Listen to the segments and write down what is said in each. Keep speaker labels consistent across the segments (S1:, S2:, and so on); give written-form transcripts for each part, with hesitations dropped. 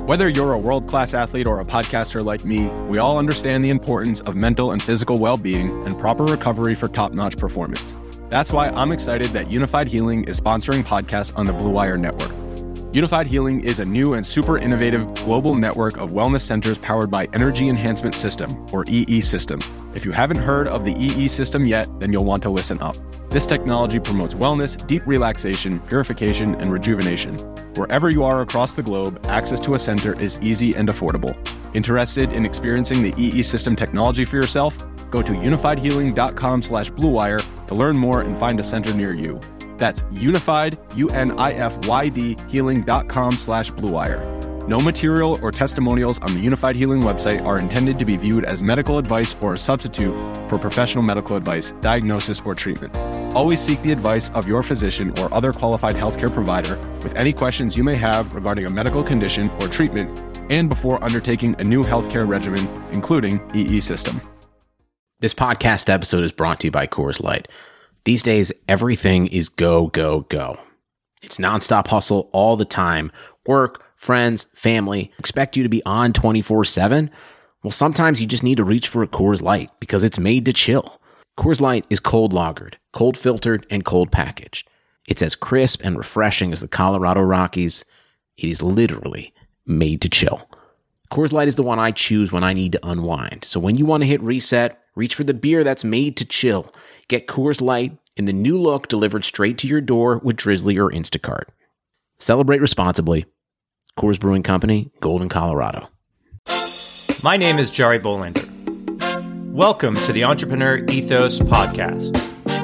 S1: Whether you're a world-class athlete or a podcaster like me, we all understand the importance of mental and physical well-being and proper recovery for top-notch performance. That's why I'm excited that Unified Healing is sponsoring podcasts on the Blue Wire Network. Unified Healing is a new and super innovative global network of wellness centers powered by Energy Enhancement System, or EE System. If you haven't heard of the EE System yet, then you'll want to listen up. This technology promotes wellness, deep relaxation, purification, and rejuvenation. Wherever you are across the globe, access to a center is easy and affordable. Interested in experiencing the EE System technology for yourself? Go to unifiedhealing.com/bluewire to learn more and find a center near you. That's unified, UNIFYD, healing.com/bluewire. No material or testimonials on the Unified Healing website are intended to be viewed as medical advice or a substitute for professional medical advice, diagnosis, or treatment. Always seek the advice of your physician or other qualified healthcare provider with any questions you may have regarding a medical condition or treatment and before undertaking a new healthcare regimen, including EE System.
S2: This podcast episode is brought to you by Coors Light. These days, everything is go, go, go. It's nonstop hustle all the time. Work, friends, family expect you to be on 24/7. Well, sometimes you just need to reach for a Coors Light because it's made to chill. Coors Light is cold lagered, cold filtered, and cold packaged. It's as crisp and refreshing as the Colorado Rockies. It is literally made to chill. Coors Light is the one I choose when I need to unwind. So when you want to hit reset, reach for the beer that's made to chill. Get Coors Light in the new look delivered straight to your door with Drizzly or Instacart. Celebrate responsibly. Coors Brewing Company, Golden, Colorado.
S3: My name is Jari Bolander. Welcome to the Entrepreneur Ethos Podcast.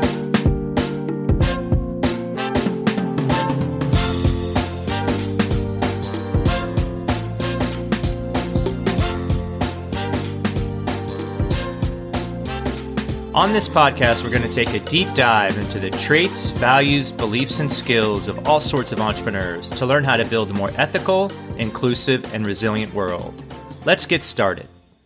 S3: On this podcast, we're going to take a deep dive into the traits, values, beliefs, and skills of all sorts of entrepreneurs to learn how to build a more ethical, inclusive, and resilient world. Let's get started.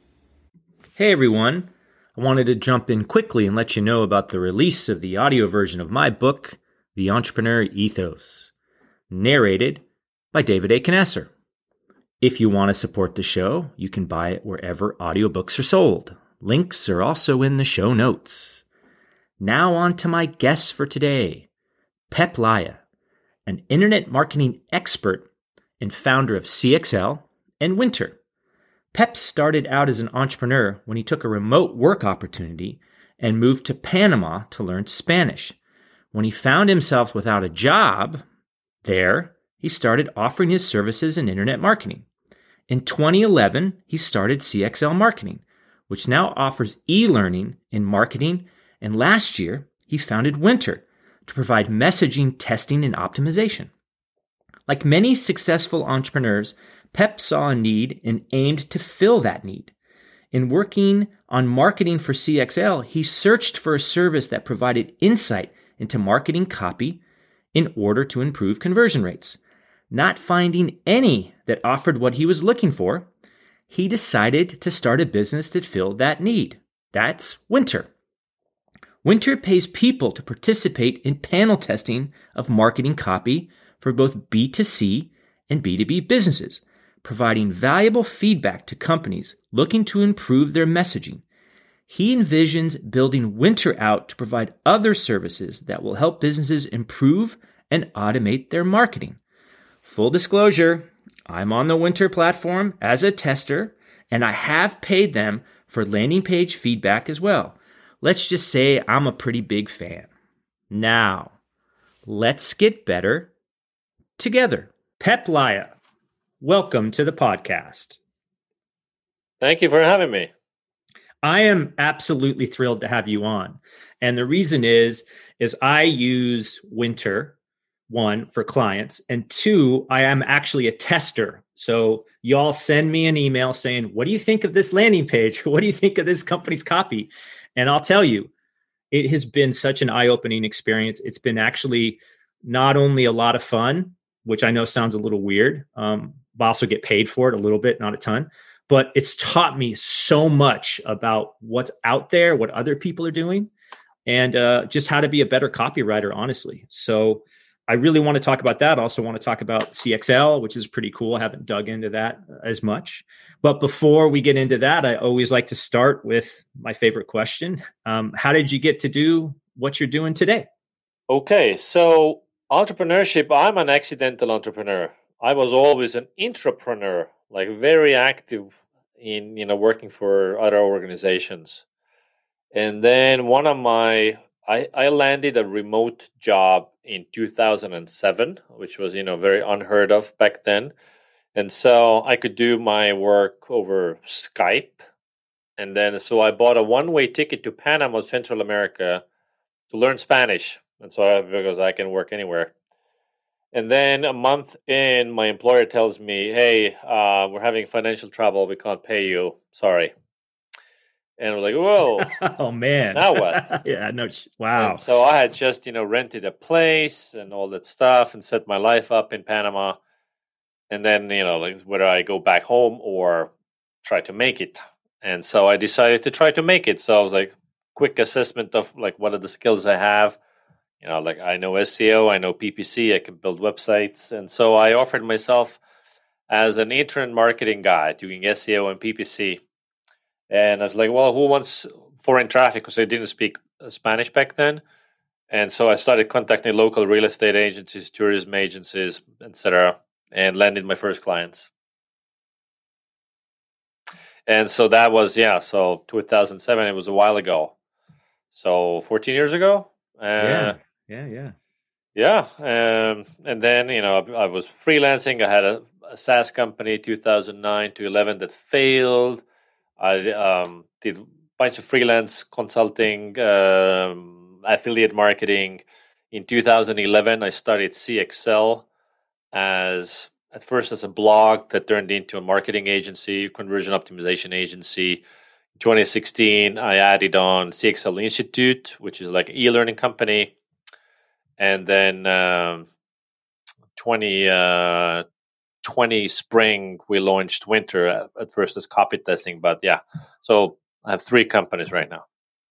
S3: Hey everyone, I wanted to jump in quickly and let you know about the release of the audio version of my book, The Entrepreneur Ethos, narrated by David A. Knesser. If you want to support the show, you can buy it wherever audiobooks are sold. Links are also in the show notes. Now on to my guests for today. Pep Laja, an internet marketing expert and founder of CXL and Winter. Pep started out as an entrepreneur when he took a remote work opportunity and moved to Panama to learn Spanish. When he found himself without a job there, he started offering his services in internet marketing. In 2011, he started CXL Marketing, which now offers e-learning in marketing, and last year, he founded Winter to provide messaging, testing, and optimization. Like many successful entrepreneurs, Pep saw a need and aimed to fill that need. In working on marketing for CXL, he searched for a service that provided insight into marketing copy in order to improve conversion rates. Not finding any that offered what he was looking for, he decided to start a business that filled that need. That's Winter. Winter pays people to participate in panel testing of marketing copy for both B2C and B2B businesses, providing valuable feedback to companies looking to improve their messaging. He envisions building Winter out to provide other services that will help businesses improve and automate their marketing. Full disclosure, I'm on the Winter platform as a tester, and I have paid them for landing page feedback as well. Let's just say I'm a pretty big fan. Now, let's get better together. Pep Laja, welcome to the podcast.
S4: Thank you for having me.
S3: I am absolutely thrilled to have you on. And the reason is I use Winter, one, for clients, and two, I am actually a tester. So y'all send me an email saying, what do you think of this landing page? What do you think of this company's copy? And I'll tell you, it has been such an eye-opening experience. It's been actually not only a lot of fun, which I know sounds a little weird, but I also get paid for it a little bit, not a ton, but it's taught me so much about what's out there, what other people are doing, and just how to be a better copywriter, honestly. So I really want to talk about that. I also want to talk about CXL, which is pretty cool. I haven't dug into that as much. But before we get into that, I always like to start with my favorite question. How did you get to do what you're doing today?
S4: Okay, so entrepreneurship, I'm an accidental entrepreneur. I was always an intrapreneur, like very active in working for other organizations. And then I landed a remote job in 2007, which was very unheard of back then. And so I could do my work over Skype. And then so I bought a one-way ticket to Panama, Central America, to learn Spanish. And so because I can work anywhere. And then a month in, my employer tells me, "Hey, we're having financial trouble. We can't pay you. Sorry." And I'm like, "Whoa,
S3: oh man,
S4: now what?"
S3: Yeah, no, wow.
S4: And so I had just rented a place and all that stuff and set my life up in Panama. And then like whether I go back home or try to make it. And so I decided to try to make it. So I was like, quick assessment of like what are the skills I have. Like I know SEO, I know PPC, I can build websites. And so I offered myself as an intern marketing guy doing SEO and PPC. And I was like, well, who wants foreign traffic? Because I didn't speak Spanish back then. And so I started contacting local real estate agencies, tourism agencies, etc., and landed my first clients. And so that was, so 2007, it was a while ago. So 14 years ago.
S3: Yeah.
S4: And then, I was freelancing. I had a SaaS company, 2009 to 11, that failed. I did a bunch of freelance consulting, affiliate marketing. In 2011, I started CXL at first as a blog that turned into a marketing agency, conversion optimization agency. In 2016, I added on CXL Institute, which is like an e-learning company. And then 2020 spring, we launched Winter at first as copy testing. But so I have 3 companies right now.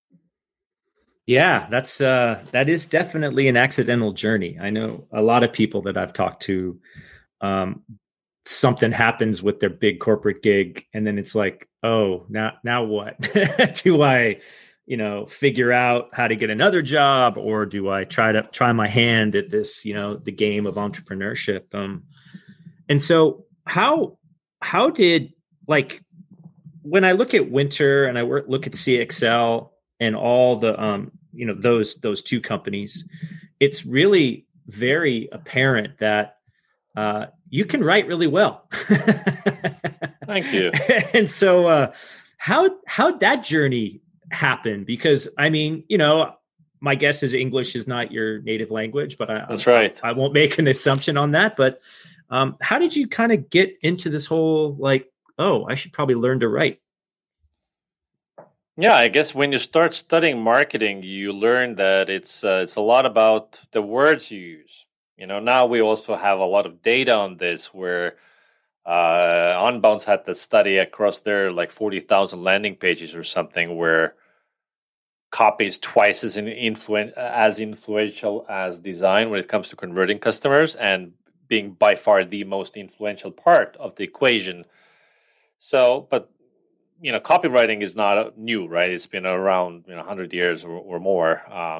S3: Yeah, that is definitely an accidental journey. I know a lot of people that I've talked to, something happens with their big corporate gig, and then it's like, oh, now what? Do I, figure out how to get another job, or do I try my hand at this, the game of entrepreneurship? And so how did, like, when I look at Winter and I look at CXL and all the those 2 companies, it's really very apparent that you can write really well.
S4: Thank you.
S3: And so how'd that journey happen? Because I mean, my guess is English is not your native language, but
S4: that's right.
S3: I won't make an assumption on that. But how did you kind of get into this whole, like, oh, I should probably learn to write?
S4: Yeah, I guess when you start studying marketing, you learn that it's a lot about the words you use. Now we also have a lot of data on this, where Unbounce had the study across their like 40,000 landing pages or something, where copy is twice as influential as design when it comes to converting customers and being by far the most influential part of the equation. So, but copywriting is not new, right? It's been around 100 years or more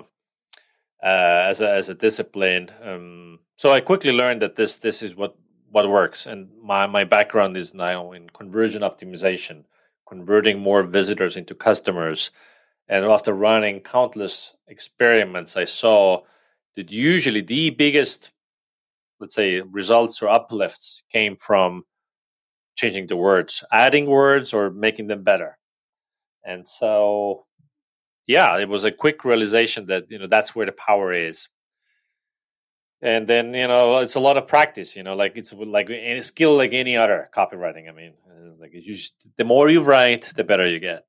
S4: as a discipline. So I quickly learned that this is what works. And my background is now in conversion optimization, converting more visitors into customers. And after running countless experiments, I saw that usually the biggest, let's say, results or uplifts came from changing the words, adding words, or making them better. And so, it was a quick realization that, that's where the power is. And then, it's a lot of practice, like it's like any skill, like any other copywriting. I mean, like the more you write, the better you get.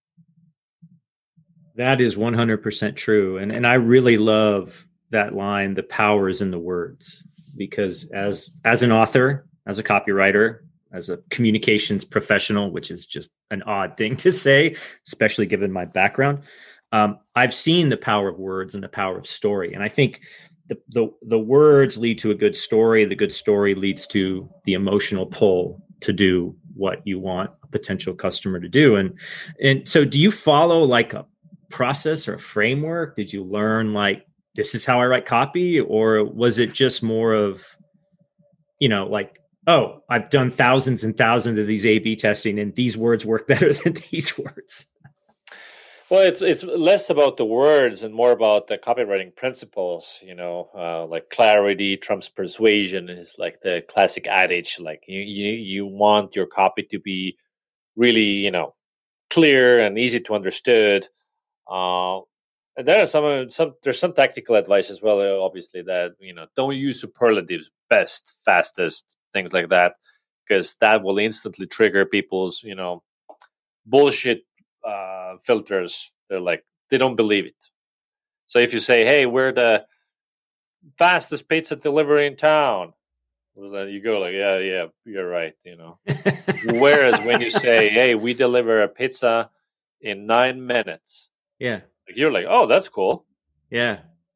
S3: That is 100% true. And I really love that line, the power is in the words, because as an author, as a copywriter, as a communications professional, which is just an odd thing to say, especially given my background, I've seen the power of words and the power of story. And I think
S5: the words lead to a good story. The good story leads to the emotional pull to do what you want a potential customer to do. And so do you follow like a process or a framework? Did you learn like, this is how I write copy? Or was it just more of, like, oh, I've done thousands and thousands of these A/B testing and these words work better than these words?
S4: Well, it's less about the words and more about the copywriting principles. Like clarity trumps persuasion is like the classic adage. Like you want your copy to be really clear and easy to understood. And there are there's some tactical advice as well. Obviously, that don't use superlatives, best, fastest, things like that, because that will instantly trigger people's bullshit filters. They don't believe it. So if you say, hey, we're the fastest pizza delivery in town, well, then you go like, yeah, you're right. Whereas when you say, hey, we deliver a pizza in 9 minutes,
S5: yeah,
S4: you're like, oh, that's cool.
S5: Yeah.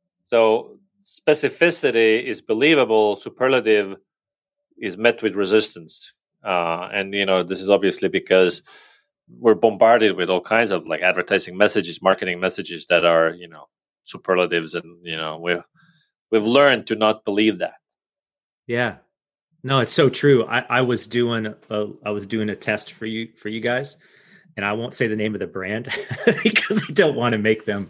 S4: So specificity is believable, superlative is met with resistance. And this is obviously because we're bombarded with all kinds of like advertising messages, marketing messages that are, superlatives, and we've learned to not believe that.
S5: Yeah, no, it's so true. I was doing a test for you guys, and I won't say the name of the brand because I don't want to make them,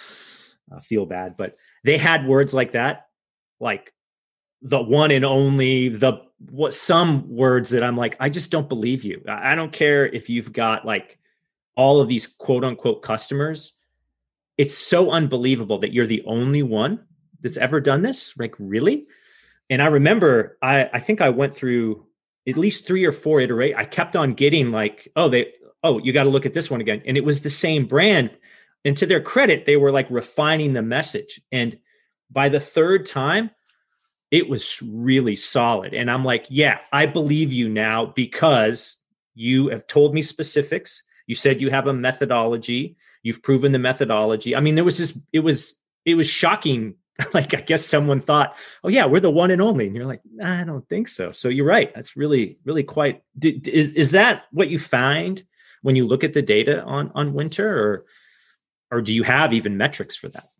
S5: feel bad. But they had words like that, like the one and only, some words that I'm like, I just don't believe you. I don't care if you've got like all of these quote unquote customers. It's so unbelievable that you're the only one that's ever done this. Like, really? And I remember, I think I went through at least 3 or 4 iterations. I kept on getting like, you got to look at this one again. And it was the same brand. And to their credit, they were like refining the message. And by the 3rd time, it was really solid. And I'm like, yeah, I believe you now because you have told me specifics. You said you have a methodology. You've proven the methodology. I mean, it was shocking. Like, I guess someone thought, oh yeah, we're the one and only. And you're like, nah, I don't think so. So you're right. That's really, really quite, is that what you find when you look at the data on Winter, or do you have even metrics for that?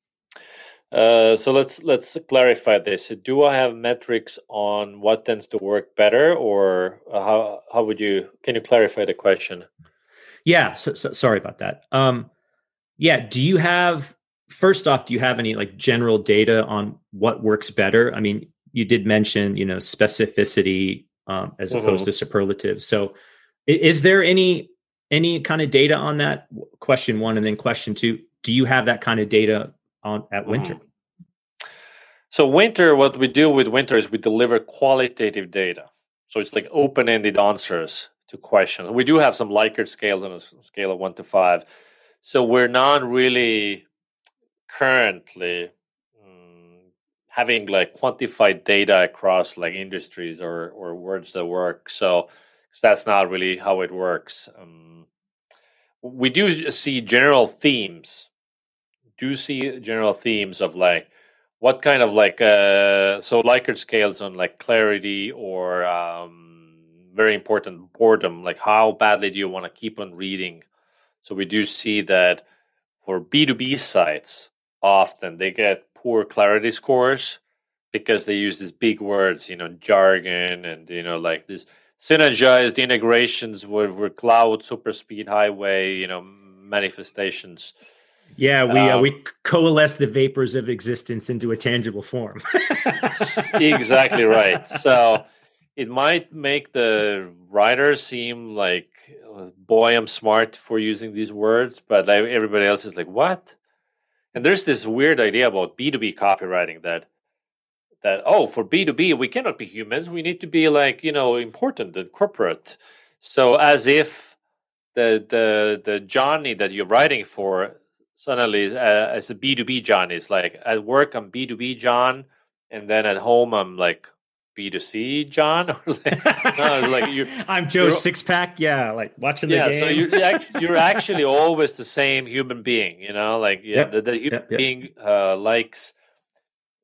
S4: So let's clarify this. Do I have metrics on what tends to work better, or can you clarify the question?
S5: Yeah. So sorry about that. First off, do you have any like general data on what works better? I mean, you did mention, specificity as opposed to superlatives. So is there any kind of data on that? Question 1. And then question 2, do you have that kind of data at Winter?
S4: So what we do with Winter is we deliver qualitative data. So it's like open-ended answers to questions. We do have some Likert scales on a scale of 1 to 5. So we're not really currently having like quantified data across like industries or words that work. So that's not really how it works. We do see general themes. Of like what kind of like so Likert scales on like clarity or very important boredom. Like how badly do you want to keep on reading? So we do see that for B2B sites, often they get poor clarity scores because they use these big words, jargon, and like this synergized integrations with cloud, super speed highway, manifestations.
S5: Yeah, we coalesce the vapors of existence into a tangible form.
S4: Exactly right. So it might make the writer seem like, boy, I'm smart for using these words, but everybody else is like, what? And there's this weird idea about B2B copywriting that for B2B, we cannot be humans. We need to be like, important and corporate. So as if the Johnny that you're writing for suddenly is as a B2B John is like, at work, I'm B2B John. And then at home, I'm like B2C John. Or
S5: I'm Joe Sixpack. Yeah. Like watching the game.
S4: So you're actually always the same human being, the human being likes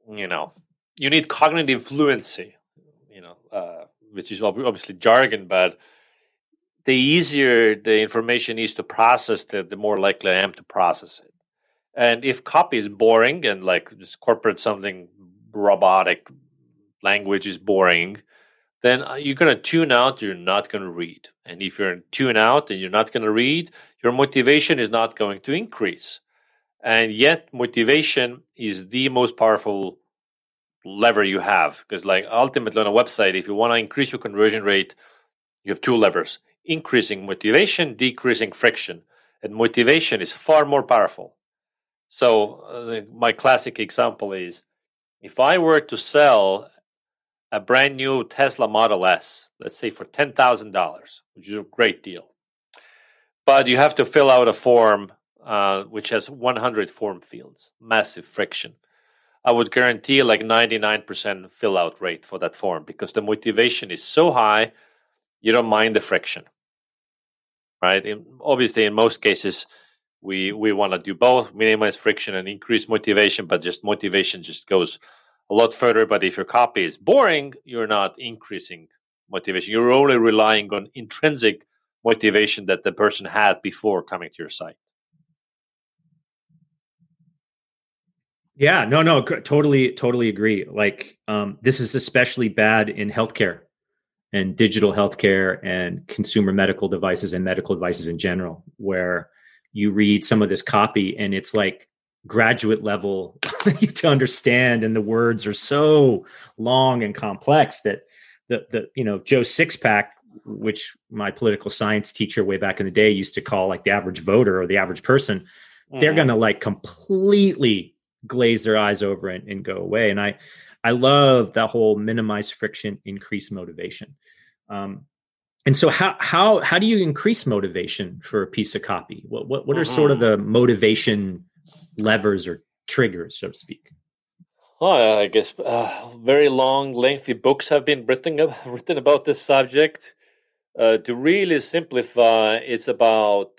S4: you need cognitive fluency, which is obviously jargon, but the easier the information is to process, the more likely I am to process it. And if copy is boring and like just corporate something robotic language is boring, then you're going to tune out, you're not going to read. And if you're tune out and you're not going to read, your motivation is not going to increase. And yet motivation is the most powerful lever you have, because like ultimately on a website, if you want to increase your conversion rate, you have two levers: increasing motivation, decreasing friction. And motivation is far more powerful. So my classic example is, if I were to sell a brand new Tesla Model S, let's say for $10,000, which is a great deal, but you have to fill out a form which has 100 form fields, massive friction. I would guarantee like 99% fill out rate for that form, because the motivation is so high, you don't mind the friction, right? Obviously, in most cases, we want to do both, minimize friction and increase motivation, but just motivation just goes a lot further. But if your copy is boring, you're not increasing motivation. You're only relying on intrinsic motivation that the person had before coming to your site.
S5: Yeah, no, totally agree. Like, this is especially bad in healthcare and digital healthcare and consumer medical devices and medical devices in general, where you read some of this copy and it's like graduate level to understand, and the words are so long and complex that the Joe Sixpack, which my political science teacher way back in the day used to call like the average voter or the average person, they're going to like completely glaze their eyes over and go away. And I love that whole minimize friction, increase motivation. And so how do you increase motivation for a piece of copy? What are sort of the motivation levers or triggers, so to speak?
S4: Oh, I guess very long, lengthy books have been written about this subject. To really simplify, it's about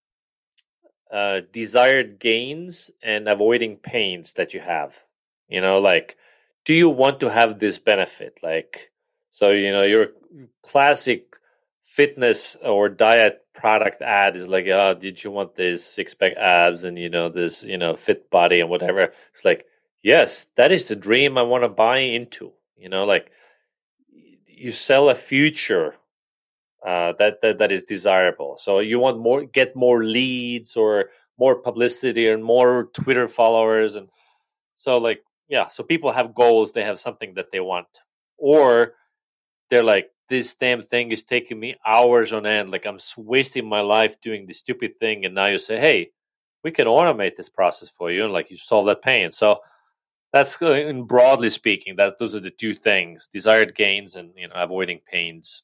S4: desired gains and avoiding pains that you have. Like, do you want to have this benefit? Like, so, your classic fitness or diet product ad is like, oh, did you want this six-pack abs and, this, fit body and whatever? It's like, yes, that is the dream I want to buy into. Like, you sell a future that is desirable. So you want get more leads or more publicity and more Twitter followers. And so like, yeah, so people have goals, they have something that they want, or they're like, this damn thing is taking me hours on end. Like, I'm wasting my life doing this stupid thing. And now you say, hey, we can automate this process for you. And like, you solve that pain. So that's, in broadly speaking, those are the two things: desired gains and, avoiding pains.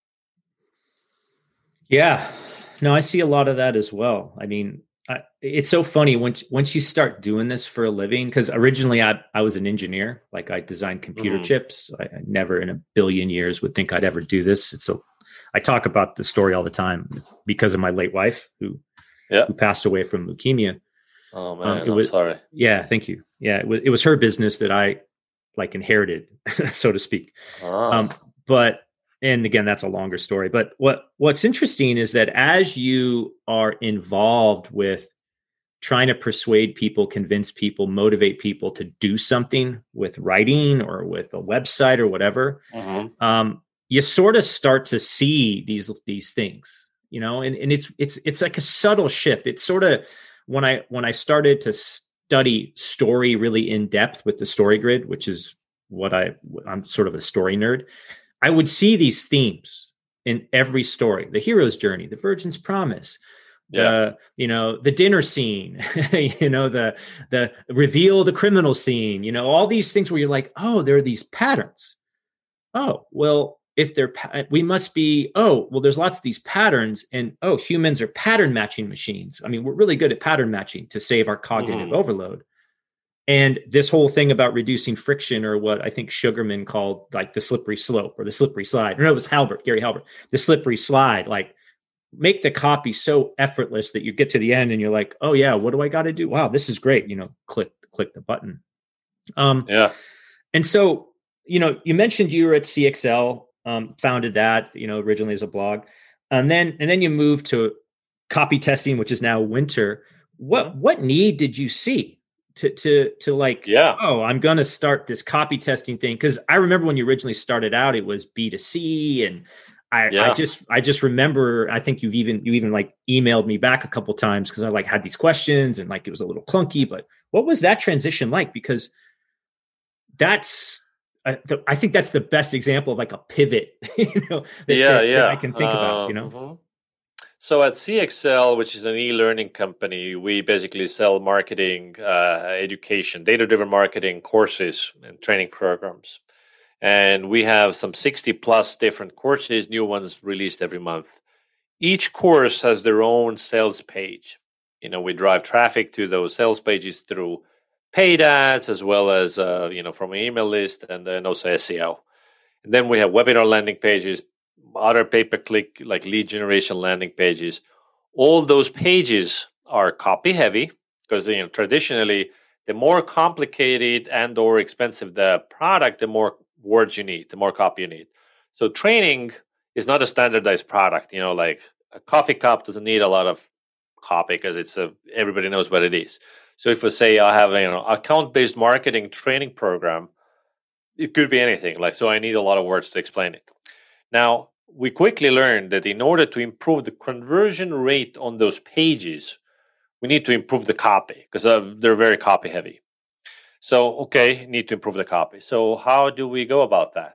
S5: Yeah, no, I see a lot of that as well. I mean, it's so funny once you start doing this for a living, because originally I was an engineer, like I designed computer chips. I never in a billion years would think I'd ever do this. I talk about the story all the time because of my late wife who passed away from leukemia.
S4: Oh man, I'm sorry.
S5: Yeah, thank you. Yeah, it was her business that I like inherited, so to speak. And again, that's a longer story. But what's interesting is that as you are involved with trying to persuade people, convince people, motivate people to do something with writing or with a website or whatever, you sort of start to see these things, and it's like a subtle shift. It's sort of when I started to study story really in depth with the StoryGrid, which is what I'm sort of a story nerd. I would see these themes in every story: the hero's journey, the virgin's promise, the dinner scene, the reveal the criminal scene, all these things where you're like, oh, there are these patterns. Oh, well, if we must be, oh, well, there's lots of these patterns, and oh, humans are pattern matching machines. I mean, we're really good at pattern matching to save our cognitive overload. And this whole thing about reducing friction, or what I think Sugarman called like the slippery slope or the slippery slide. No, it was Gary Halbert, the slippery slide, like make the copy so effortless that you get to the end and you're like, oh yeah, what do I got to do? Wow, this is great. Click the button.
S4: Yeah.
S5: And so, you mentioned you were at CXL, founded that, originally as a blog, and then you moved to copy testing, which is now Winter. What need did you see to like,
S4: Yeah.
S5: oh, I'm going to start this copy testing thing? Because I remember when you originally started out, it was B2C, and I just remember, I think you even like emailed me back a couple times because I like had these questions and like it was a little clunky. But what was that transition like? Because that's I think that's the best example of like a pivot, that I can think about.
S4: So at CXL, which is an e-learning company, we basically sell marketing, education, data-driven marketing courses and training programs. And we have some 60 plus different courses, new ones released every month. Each course has their own sales page. We drive traffic to those sales pages through paid ads as well as from an email list, and then also SEO. And then we have webinar landing pages, other pay-per-click like lead generation landing pages. All those pages are copy heavy because traditionally the more complicated and or expensive the product, the more words you need, the more copy you need. So training is not a standardized product. Like a coffee cup doesn't need a lot of copy because everybody knows what it is. So if we say I have account-based marketing training program, it could be anything. So I need a lot of words to explain it. Now, we quickly learned that in order to improve the conversion rate on those pages, we need to improve the copy because they're very copy heavy. So, need to improve the copy. So how do we go about that?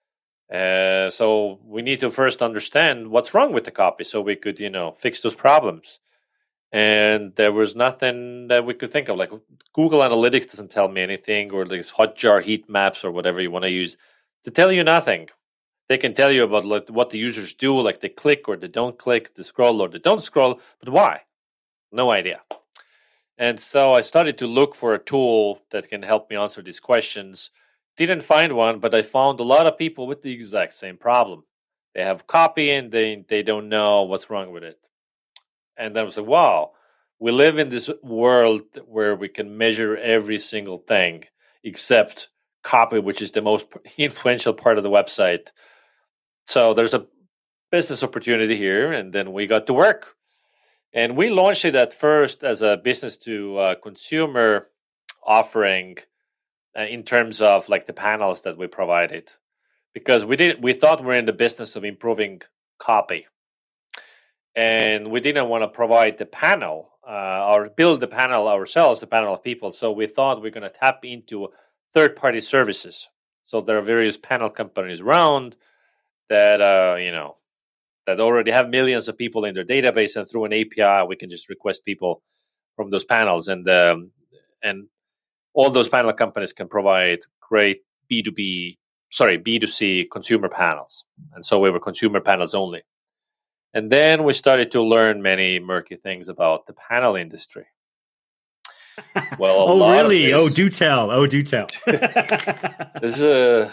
S4: So we need to first understand what's wrong with the copy so we could, fix those problems. And there was nothing that we could think of. Like Google Analytics doesn't tell me anything, or these Hotjar heat maps or whatever you want to use to tell you nothing. They can tell you about what the users do, like they click or they don't click, they scroll or they don't scroll, but why? No idea. And so I started to look for a tool that can help me answer these questions. Didn't find one, but I found a lot of people with the exact same problem. They have copy and they don't know what's wrong with it. And then I was like, wow, we live in this world where we can measure every single thing except copy, which is the most influential part of the website. So there's a business opportunity here, and then we got to work. And we launched it at first as a business to consumer offering in terms of like the panels that we provided, because we thought we're in the business of improving copy. And we didn't want to provide the panel or build the panel ourselves, the panel of people. So we thought we're going to tap into third-party services. So there are various panel companies around that, that already have millions of people in their database, and through an API, we can just request people from those panels. And all those panel companies can provide great B2C consumer panels. And so we were consumer panels only. And then we started to learn many murky things about the panel industry.
S5: Well, really? Do tell.
S4: There's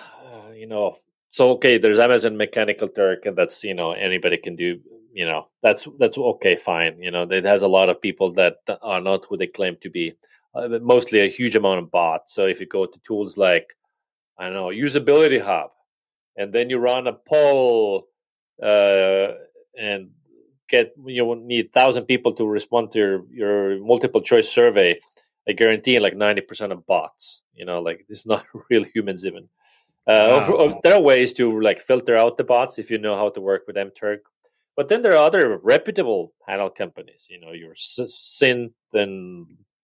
S4: there's Amazon Mechanical Turk, and that's, anybody can do, that's okay, fine. It has a lot of people that are not who they claim to be, mostly a huge amount of bots. So if you go to tools like, Usability Hub, and then you run a poll, and you need 1,000 people to respond to your multiple choice survey, I guarantee like 90% of bots. This is not real humans even. Wow. There are ways to like filter out the bots if you know how to work with MTurk. But then there are other reputable panel companies. Your Synth and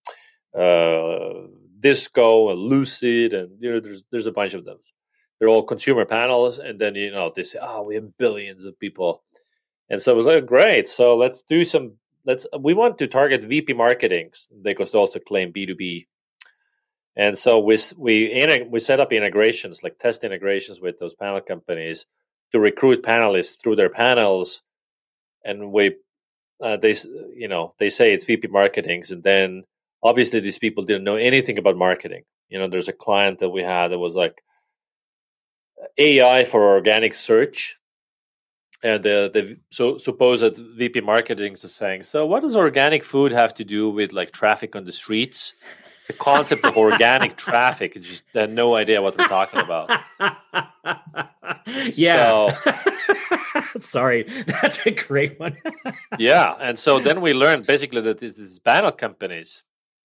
S4: Disco and Lucid, and there's a bunch of those. They're all consumer panels, and then they say, we have billions of people. And so it was like, great. So we want to target VP marketing. They could also claim B2B. And so we set up integrations, like test integrations with those panel companies to recruit panelists through their panels. And they say it's VP marketing. And then obviously these people didn't know anything about marketing. There's a client that we had that was like AI for organic search. And the supposed VP marketing is saying, so what does organic food have to do with like traffic on the streets? the concept of organic traffic. Just had no idea what we're talking about.
S5: Yeah. Sorry, that's a great one.
S4: Yeah, and so then we learned basically that these panel companies,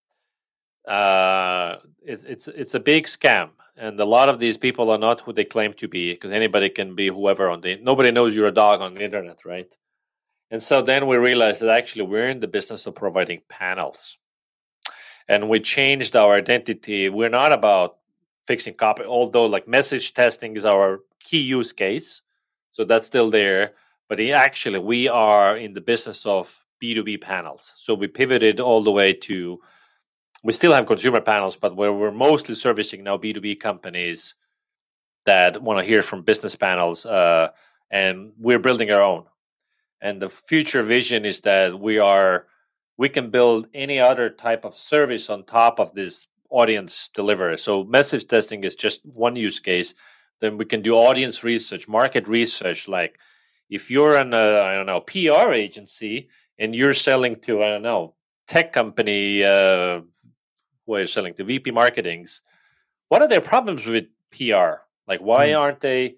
S4: it's a big scam, and a lot of these people are not who they claim to be, because anybody can be whoever nobody knows you're a dog on the internet, right? And so then we realized that actually we're in the business of providing panels, and we changed our identity. We're not about fixing copy, although like message testing is our key use case, so that's still there. But actually, we are in the business of B2B panels. So we pivoted all the way to, we still have consumer panels, but we're mostly servicing now B2B companies that want to hear from business panels, and we're building our own. And the future vision is that we can build any other type of service on top of this audience delivery. So message testing is just one use case. Then we can do audience research, market research, like, if you're an PR agency and you're selling to, tech company, who are selling to VP marketings, what are their problems with PR? Like, why aren't they,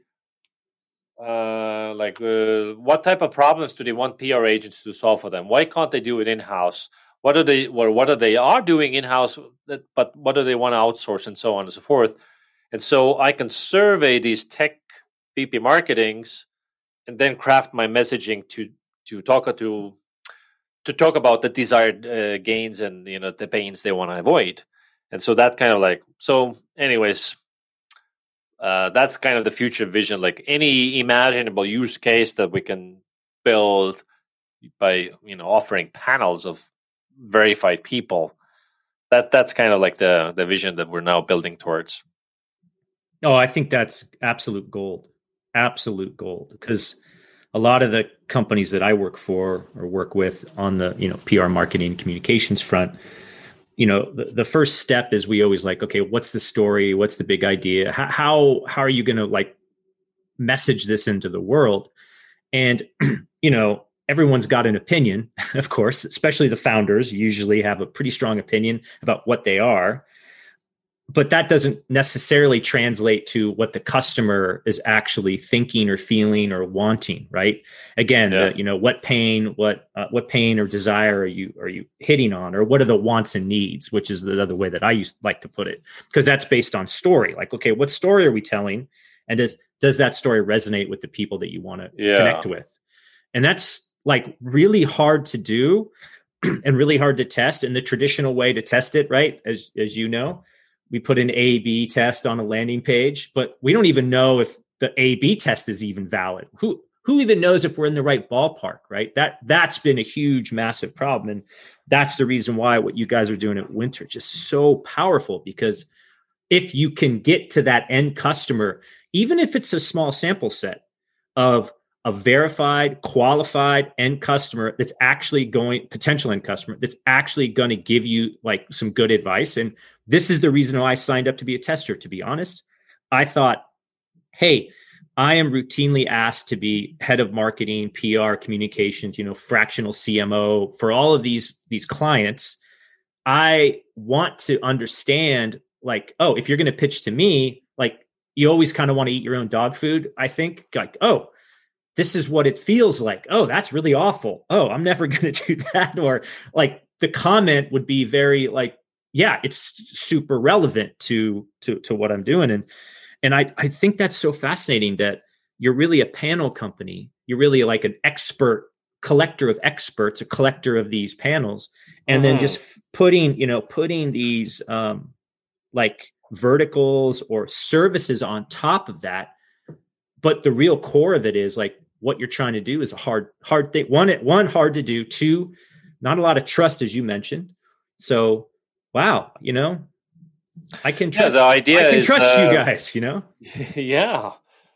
S4: what type of problems do they want PR agents to solve for them? Why can't they do it in-house? What are they doing in-house, but what do they want to outsource, and so on and so forth? And so I can survey these tech VP marketings and then craft my messaging to talk about the desired gains and the pains they want to avoid. And so that kind of anyways, that's kind of the future vision. Like any imaginable use case that we can build by offering panels of verified people. That's kind of like the vision that we're now building towards.
S5: Oh, I think that's absolute gold. Absolute gold, because a lot of the companies that I work for or work with on the PR marketing communications front, the first step is we always okay, what's the story? What's the big idea? How are you going to message this into the world? And everyone's got an opinion, of course, especially the founders usually have a pretty strong opinion about what they are. But that doesn't necessarily translate to what the customer is actually thinking or feeling or wanting, right? Again, what pain or desire are you hitting on, or what are the wants and needs, which is the other way that I like to put it, because that's based on story. Like, okay, what story are we telling, and does that story resonate with the people that you want to connect with? And that's really hard to do and really hard to test. And the traditional way to test it, right, as you know, we put an A/B test on a landing page, but we don't even know if the A/B test is even valid. Who even knows if we're in the right ballpark, right? That's been a huge, massive problem. And that's the reason why what you guys are doing at Winter is just so powerful, because if you can get to that end customer, even if it's a small sample set of a verified, qualified end customer that's actually potential end customer that's actually going to give you some good advice. And this is the reason why I signed up to be a tester, to be honest. I thought, hey, I am routinely asked to be head of marketing, PR, communications, fractional CMO for all of these clients. I want to understand, if you're going to pitch to me, you always kind of want to eat your own dog food. I think this is what it feels like. Oh, that's really awful. Oh, I'm never going to do that. Or the comment would be very yeah, it's super relevant to what I'm doing. And I think that's so fascinating that you're really a panel company. You're really an expert collector of experts, a collector of these panels, and then just putting these verticals or services on top of that. But the real core of it is what you're trying to do is a hard thing. One, hard to do. Two, not a lot of trust, as you mentioned. So, wow, I can trust.
S4: The idea
S5: I can
S4: is,
S5: trust you guys.
S4: Yeah.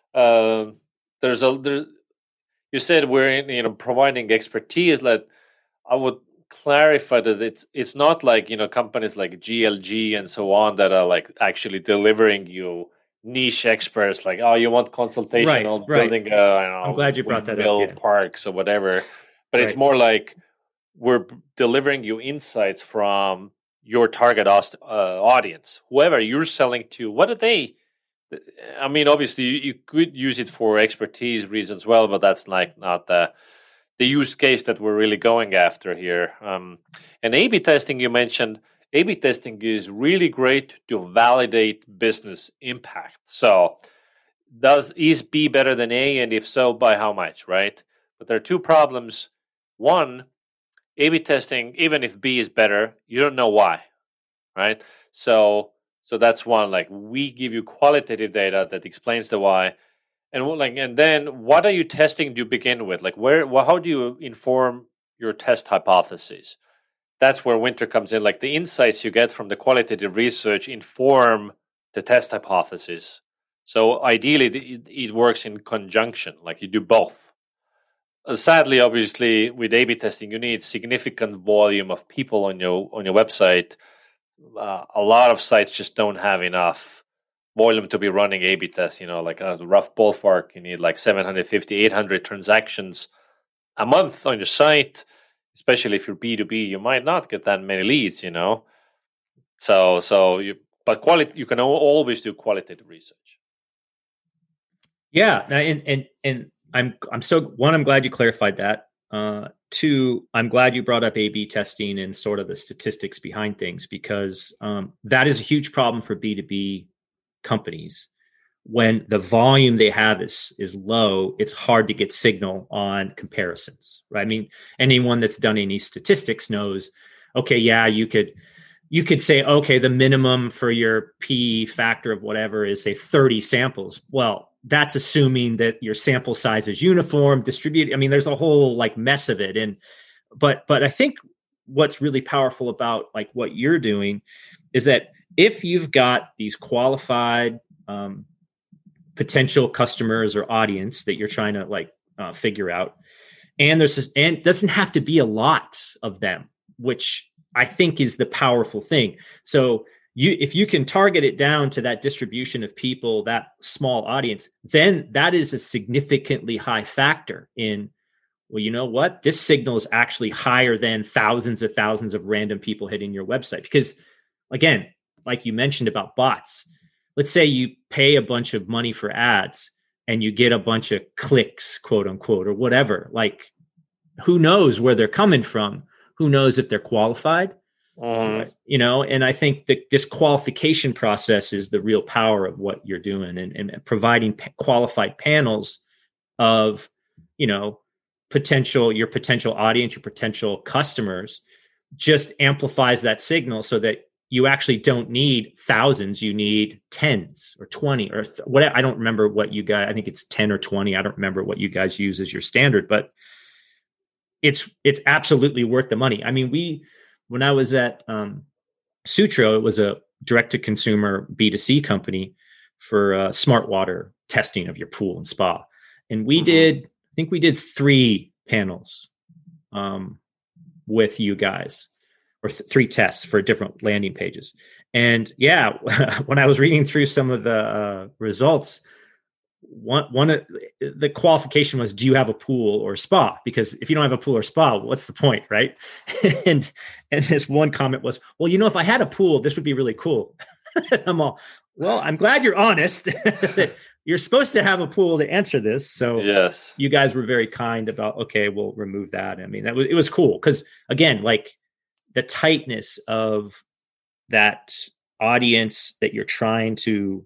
S4: You said we're in, providing expertise. I would clarify that it's not companies like GLG and so on that are actually delivering you niche experts, you want consultation on building
S5: I'm glad you brought that up.
S4: Parks or whatever, but it's more we're delivering you insights from your target audience, whoever you're selling to, what do they? I mean, obviously, you could use it for expertise reasons as well, but that's like not the use case that we're really going after here. And A/B testing, you mentioned, A/B testing is really great to validate business impact. So, is B better than A, and if so, by how much, right? But there are two problems. One, A/B testing, even if B is better, you don't know why, right? So that's one. Like, we give you qualitative data that explains the why, and then what are you testing to begin with? Like, how do you inform your test hypotheses? That's where Winter comes in. Like, the insights you get from the qualitative research inform the test hypothesis. So ideally, it works in conjunction. Like, you do both. Sadly, obviously, with A/B testing, you need significant volume of people on your website. A lot of sites just don't have enough volume to be running A/B tests. Like a rough ballpark, you need like 750, 800 transactions a month on your site. Especially if you're B2B, you might not get that many leads. But you can always do qualitative research.
S5: Yeah, and I'm glad you clarified that. Two, I'm glad you brought up A/B testing and sort of the statistics behind things, because that is a huge problem for B2B companies. When the volume they have is low, it's hard to get signal on comparisons, right? I mean, anyone that's done any statistics knows, okay, yeah, you could say, okay, the minimum for your P factor of whatever is, say, 30 samples. Well, that's assuming that your sample size is uniform, distributed. I mean, there's a whole like mess of it. But I think what's really powerful about like what you're doing is that if you've got these qualified potential customers or audience that you're trying to figure out, and and it doesn't have to be a lot of them, which I think is the powerful thing. So if you can target it down to that distribution of people, that small audience, then that is a significantly high factor in, well, you know what? This signal is actually higher than thousands of random people hitting your website. Because again, like you mentioned about bots, let's say you pay a bunch of money for ads and you get a bunch of clicks, quote unquote, or whatever. Like, who knows where they're coming from? Who knows if they're qualified? And I think that this qualification process is the real power of what you're doing, and providing qualified panels of, your potential audience, your potential customers, just amplifies that signal so that you actually don't need thousands, you need tens or 20 or whatever. I don't remember what you guys, I think it's 10 or 20. I don't remember what you guys use as your standard, but it's absolutely worth the money. I mean, when I was at Sutro, it was a direct-to-consumer B2C company for smart water testing of your pool and spa. And we did 3 panels with you guys, or 3 tests for different landing pages. And yeah, when I was reading through some of the results, one of the qualification was, do you have a pool or spa? Because if you don't have a pool or spa, what's the point, right? and this one comment was, well, if I had a pool, this would be really cool. I'm all, well, I'm glad you're honest. You're supposed to have a pool to answer this. So yes, you guys were very kind about, okay, we'll remove that. I mean, it was cool. Because again, like the tightness of that audience that you're trying to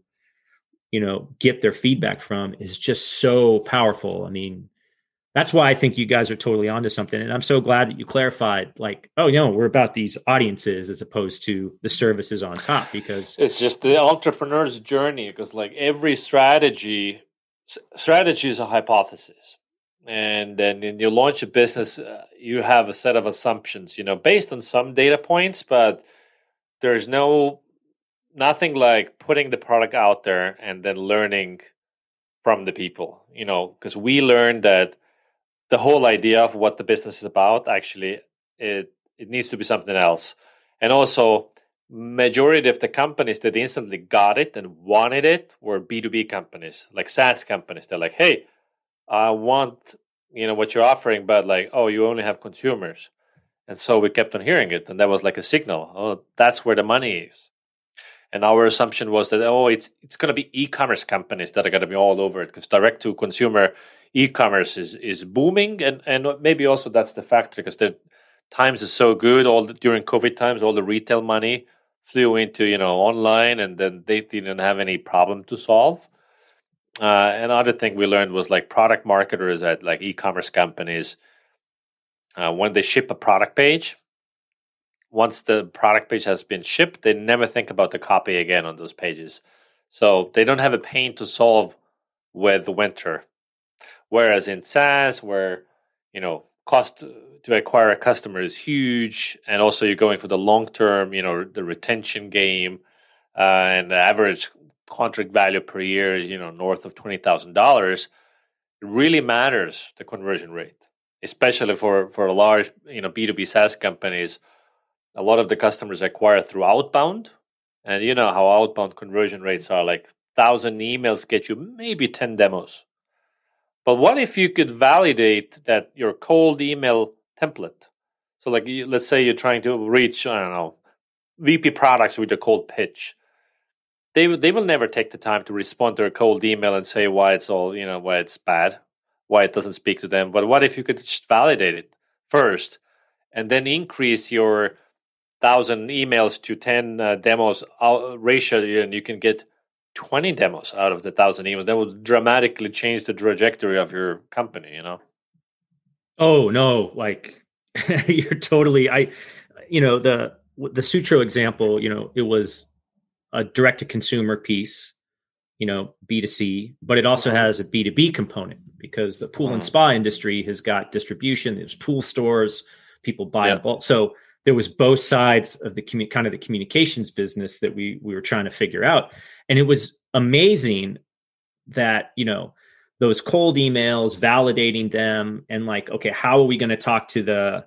S5: get their feedback from is just so powerful. I mean, that's why I think you guys are totally onto something. And I'm so glad that you clarified, like, we're about these audiences as opposed to the services on top, because
S4: it's just the entrepreneur's journey. Because like every strategy is a hypothesis. And then when you launch a business, you have a set of assumptions, based on some data points, but there's nothing like putting the product out there and then learning from the people, because we learned that the whole idea of what the business is about, actually, it needs to be something else. And also, majority of the companies that instantly got it and wanted it were B2B companies, like SaaS companies. They're like, hey, I want, what you're offering, but like, oh, you only have consumers. And so we kept on hearing it, and that was like a signal. Oh, that's where the money is. And our assumption was that, it's going to be e-commerce companies that are going to be all over it, because direct to consumer e-commerce is booming, and maybe also that's the factor, because the times is so good. During COVID times, all the retail money flew into online, and then they didn't have any problem to solve. Another thing we learned was like product marketers at like e-commerce companies, when they ship a product page, once the product page has been shipped, they never think about the copy again on those pages. So they don't have a pain to solve with winter. Whereas in SaaS, where cost to acquire a customer is huge, and also you're going for the long term, the retention game, and the average contract value per year is north of $20,000. It really matters, the conversion rate, especially for a large B2B SaaS companies. A lot of the customers acquire through outbound, and you know how outbound conversion rates are. Like 1,000 emails get you maybe 10 demos. But what if you could validate that your cold email template? So like, let's say you're trying to reach, I don't know, VP products with a cold pitch. They will never take the time to respond to a cold email and say why it's all, why it's bad, why it doesn't speak to them. But what if you could just validate it first and then increase your 1,000 emails to 10 demos ratio, and you can get 20 demos out of the 1,000 emails? That would dramatically change the trajectory of your company,
S5: Oh no, like you're totally, the Sutro example, it was a direct to consumer piece, B2C, but it also has a B2B component, because the pool and spa industry has got distribution. There's pool stores, people buy bulk. So there was both sides of the kind of the communications business that we were trying to figure out. And it was amazing that, those cold emails, validating them, and like, okay, how are we going to talk to the,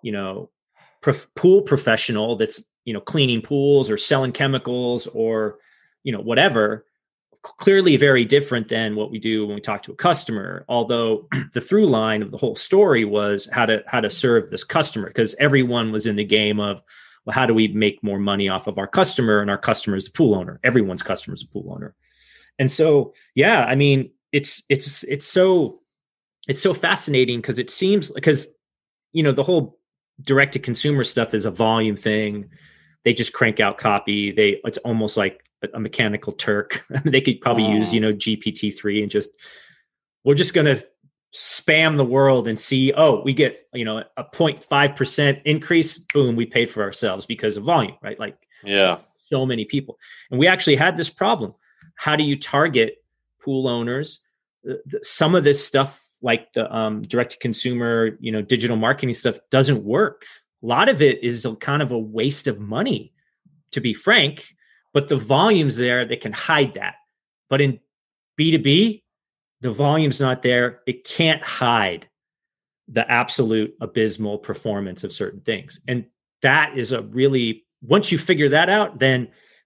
S5: pool professional that's, cleaning pools or selling chemicals or, whatever. Clearly very different than what we do when we talk to a customer. Although the through line of the whole story was how to serve this customer, because everyone was in the game of, well, how do we make more money off of our customer? And our customer is the pool owner. Everyone's customer is a pool owner. And so, yeah, I mean, it's so fascinating, because it seems, because, the whole direct to consumer stuff is a volume thing. They just crank out copy. It's almost like a mechanical Turk. They could probably use, GPT-3 and we're just going to spam the world and see, we get, a 0.5% increase. Boom, we paid for ourselves because of volume, right? Like,
S4: yeah,
S5: so many people. And we actually had this problem. How do you target pool owners? Some of this stuff, like the direct to consumer, digital marketing stuff, doesn't work. A lot of it is kind of a waste of money, to be frank, but the volume's there. They can hide that. But in B2B, the volume's not there. It can't hide the absolute abysmal performance of certain things. And that is once you figure that out, then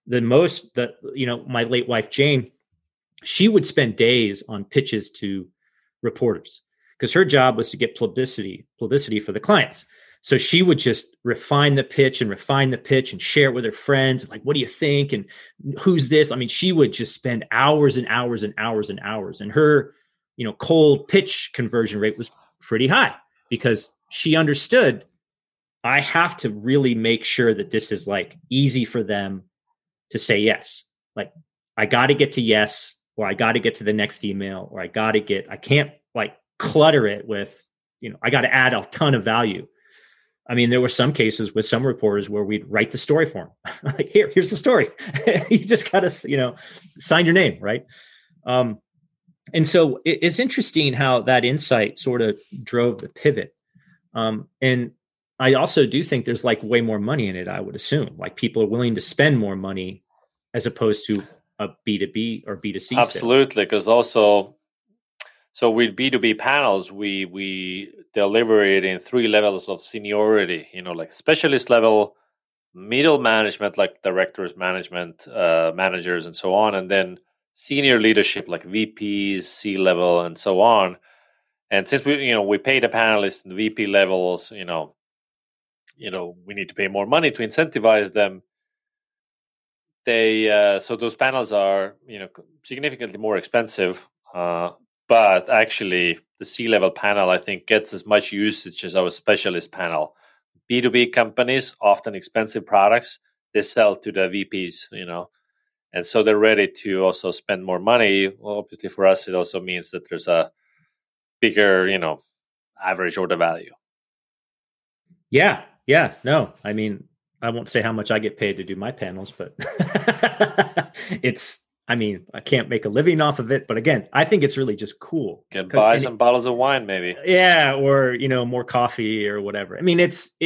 S5: my late wife, Jane, she would spend days on pitches to reporters, because her job was to get publicity for the clients. So she would just refine the pitch and share it with her friends. Like, what do you think? And who's this? I mean, she would just spend hours and hours and hours and hours. And her, cold pitch conversion rate was pretty high, because she understood, I have to really make sure that this is like easy for them to say yes. Like, I got to get to yes, or I got to get to the next email, or I can't like clutter it with, I got to add a ton of value. I mean, there were some cases with some reporters where we'd write the story for them. Like, here's the story. You just got to, sign your name, right? And so it's interesting how that insight sort of drove the pivot. And I also do think there's like way more money in it, I would assume. Like, people are willing to spend more money as opposed to a B2B or B2C.
S4: Absolutely, because also, so with B2B panels, we deliver it in 3 levels of seniority, like specialist level, middle management, like directors, management, managers, and so on, and then senior leadership, like VPs, C-level, and so on. And since we pay the panelists in the VP levels, we need to pay more money to incentivize them. So those panels are significantly more expensive, but actually the C-level panel, I think, gets as much usage as our specialist panel. B2B companies, often expensive products, they sell to the VPs, and so they're ready to also spend more money. Well, obviously for us, it also means that there's a bigger, average order value.
S5: Yeah. No, I mean, I won't say how much I get paid to do my panels, but I can't make a living off of it. But again, I think it's really just cool.
S4: Can buy some bottles of wine, maybe.
S5: Yeah. Or, more coffee or whatever. I mean,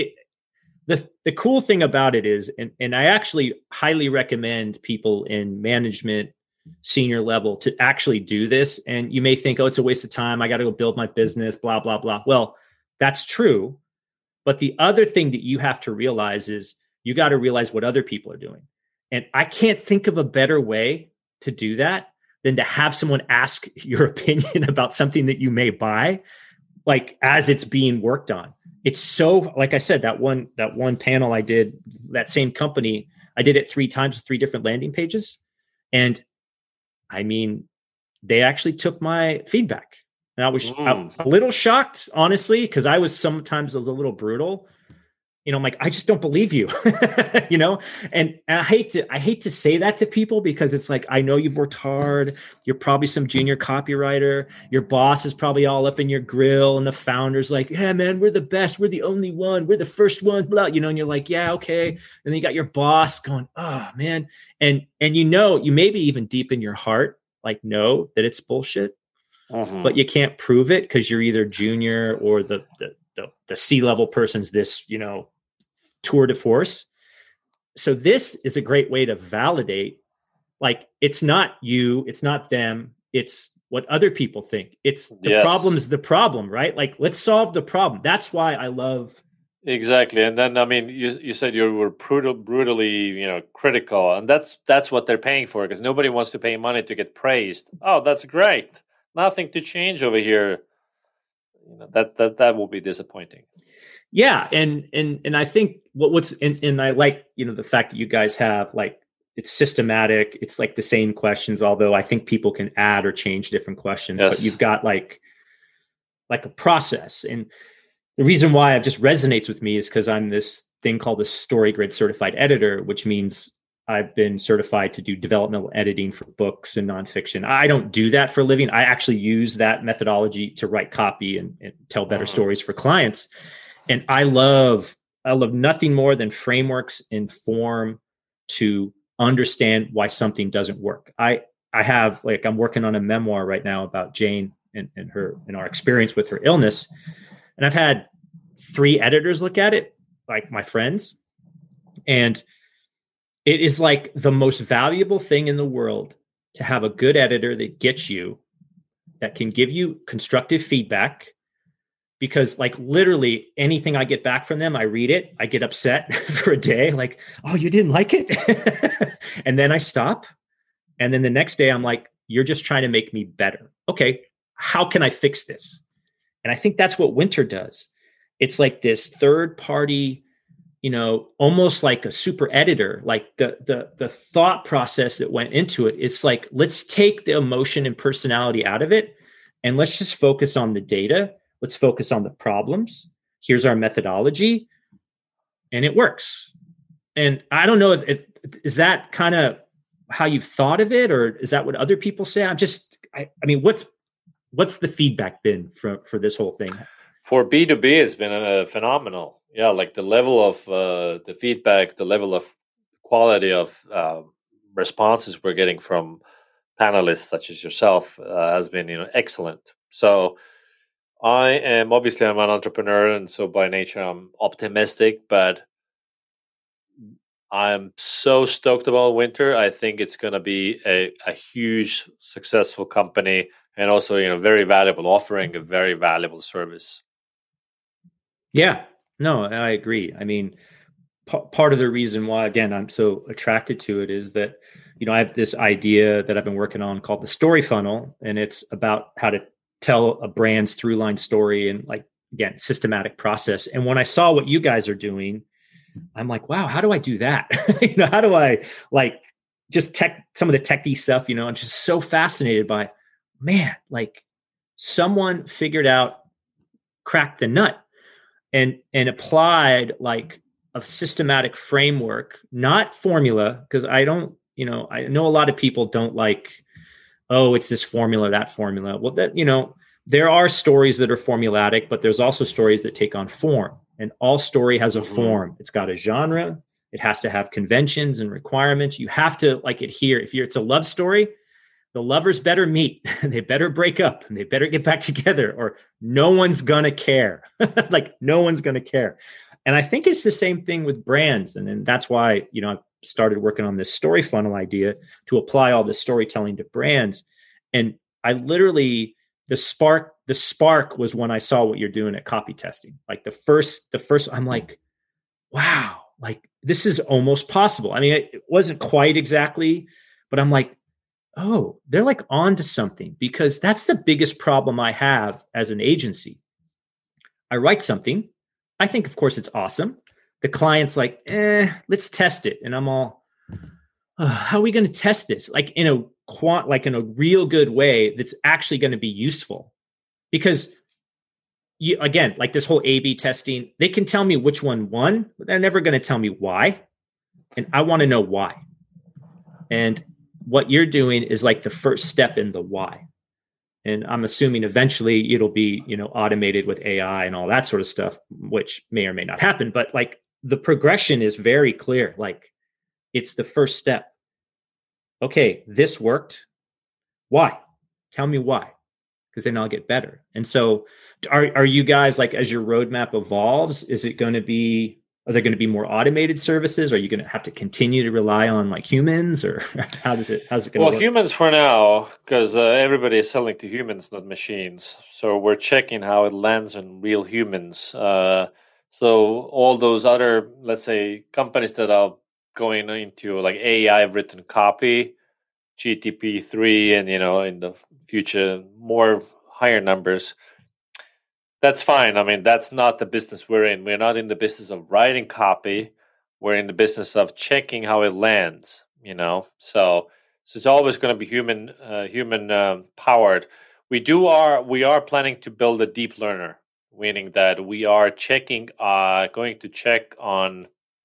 S5: the cool thing about it is, and I actually highly recommend people in management, senior level to actually do this. And you may think, oh, it's a waste of time. I got to go build my business, blah, blah, blah. Well, that's true. But the other thing that you have to realize is you got to realize what other people are doing. And I can't think of a better way to do that than to have someone ask your opinion about something that you may buy, like as it's being worked on. It's so, like I said, that one panel I did, that same company, I did it 3 times with 3 different landing pages. And I mean, they actually took my feedback. And I was a little shocked, honestly, because I was sometimes a little brutal. I'm like, I just don't believe you, and I hate to say that to people because it's like, I know you've worked hard. You're probably some junior copywriter. Your boss is probably all up in your grill and the founder's like, yeah, man, we're the best. We're the only one. We're the first one, blah, and you're like, yeah, okay. And then you got your boss going, oh man. And you maybe even deep in your heart, like, know that it's bullshit, but you can't prove it because you're either junior or the C-level person's this, tour de force. So this is a great way to validate, like, it's not you, it's not them, it's what other people think. It's the problem's the problem, right? Like, let's solve the problem. That's why I love.
S4: Exactly. And then, I mean, you said you were brutally, critical, and that's what they're paying for, because nobody wants to pay money to get praised. Oh, that's great. Nothing to change over here. That will be disappointing.
S5: Yeah. And I think what's, and I like, the fact that you guys have, like, it's systematic. It's like the same questions, although I think people can add or change different questions, but you've got like a process. And the reason why it just resonates with me is because I'm this thing called a StoryGrid certified editor, which means I've been certified to do developmental editing for books and nonfiction. I don't do that for a living. I actually use that methodology to write copy and tell better stories for clients. And I love nothing more than frameworks and form to understand why something doesn't work. I have, like, I'm working on a memoir right now about Jane and our experience with her illness. And I've had 3 editors look at it, like my friends. And it is like the most valuable thing in the world to have a good editor that gets you, that can give you constructive feedback. Because, like, literally anything I get back from them, I read it, I get upset for a day, like, oh, you didn't like it? And then I stop. And then the next day I'm like, you're just trying to make me better. Okay, how can I fix this? And I think that's what Winter does. It's like this third party, almost like a super editor, like the thought process that went into it. It's like, let's take the emotion and personality out of it, and let's just focus on the data. Let's focus on the problems. Here's our methodology, and it works. And I don't know if is that kind of how you've thought of it, or is that what other people say? I mean, what's the feedback been for this whole thing?
S4: For B2B, it's been phenomenal. Yeah, like the level of the feedback, the level of quality of responses we're getting from panelists such as yourself has been, excellent. So I'm an entrepreneur, and so by nature I'm optimistic, but I'm so stoked about Winter. I think it's going to be a huge, successful company, and also, very valuable, offering a very valuable service.
S5: Yeah, no, I agree. I mean, part of the reason why, again, I'm so attracted to it is that, I have this idea that I've been working on called the story funnel, and it's about how to tell a brand's through line story and, like, again, systematic process. And when I saw what you guys are doing, I'm like, wow, how do I do that? How do I like just some of the techie stuff, I'm just so fascinated by, man, like someone cracked the nut and applied like a systematic framework, not formula. Cause I don't, I know a lot of people don't like, oh, it's this formula, that formula. Well, that, there are stories that are formulatic, but there's also stories that take on form. And all story has a form. It's got a genre. It has to have conventions and requirements. You have to like adhere. It's a love story, the lovers better meet. They better break up and they better get back together or no one's going to care. Like no one's going to care. And I think it's the same thing with brands. And that's why, I started working on this story funnel idea to apply all this storytelling to brands. And I literally, the spark was when I saw what you're doing at copy testing. Like the first, I'm like, wow, like this is almost possible. I mean, it wasn't quite exactly, but I'm like, oh, they're like on to something, because that's the biggest problem I have as an agency. I write something. I think, of course, it's awesome. The client's like, let's test it. And I'm all, how are we going to test this? Like in a real good way that's actually going to be useful. Because again, like this whole A/B testing, they can tell me which one won, but they're never going to tell me why. And I want to know why. And what you're doing is like the first step in the why. And I'm assuming eventually it'll be, automated with AI and all that sort of stuff, which may or may not happen. But like the progression is very clear. Like it's the first step. Okay, this worked. Why? Tell me why, because then I'll get better. And so are you guys like, as your roadmap evolves, are there going to be more automated services? Are you going to have to continue to rely on like humans, or how's it going to work?
S4: Well, humans for now, because everybody is selling to humans, not machines. So we're checking how it lands on real humans. So all those other, let's say, companies that are going into like AI written copy, GTP3, and in the future more higher numbers, that's fine. I mean, that's not the business we're in. We're not in the business of writing copy. We're in the business of checking how it lands. So it's always going to be human powered. We are planning to build a deep learner, meaning that we are going to check on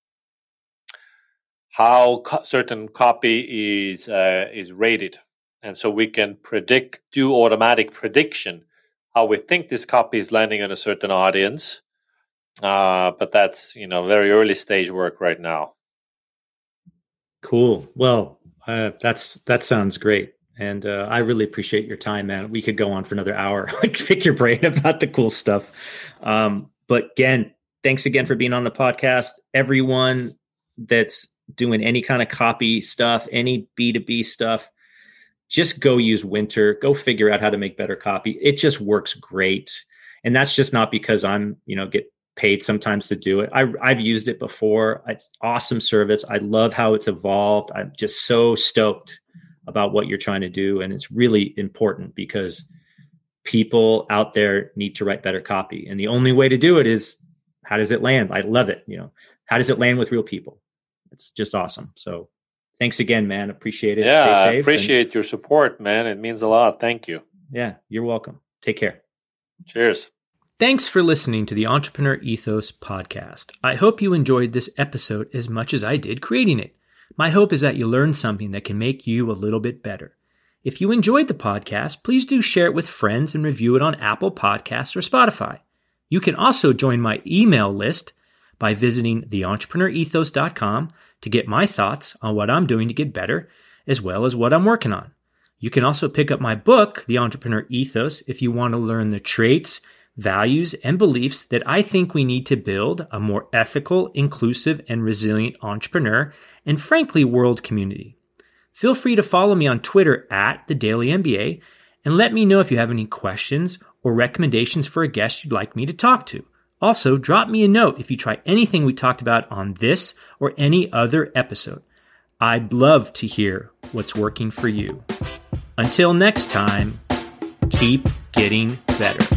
S4: how certain copy is rated, and so we can do automatic prediction how we think this copy is landing on a certain audience. But that's very early stage work right now.
S5: Cool. Well, that sounds great. And I really appreciate your time, man. We could go on for another hour, like pick your brain about the cool stuff. But again, thanks again for being on the podcast. Everyone that's doing any kind of copy stuff, any B2B stuff, just go use Winter. Go figure out how to make better copy. It just works great. And that's just not because I'm, get paid sometimes to do it. I've used it before. It's awesome service. I love how it's evolved. I'm just so stoked about what you're trying to do. And it's really important because people out there need to write better copy. And the only way to do it is, how does it land? I love it. How does it land with real people? It's just awesome. So thanks again, man. Appreciate it.
S4: Yeah,
S5: Stay safe.
S4: I appreciate your support, man. It means a lot. Thank you.
S5: Yeah, you're welcome. Take care.
S4: Cheers.
S3: Thanks for listening to the Entrepreneur Ethos podcast. I hope you enjoyed this episode as much as I did creating it. My hope is that you learned something that can make you a little bit better. If you enjoyed the podcast, please do share it with friends and review it on Apple Podcasts or Spotify. You can also join my email list by visiting theentrepreneurethos.com to get my thoughts on what I'm doing to get better, as well as what I'm working on. You can also pick up my book, The Entrepreneur Ethos, if you want to learn the traits, values, and beliefs that I think we need to build a more ethical, inclusive, and resilient entrepreneur and, frankly, world community. Feel free to follow me on Twitter @TheDailyMBA and let me know if you have any questions or recommendations for a guest you'd like me to talk to. Also, drop me a note if you try anything we talked about on this or any other episode. I'd love to hear what's working for you. Until next time, keep getting better.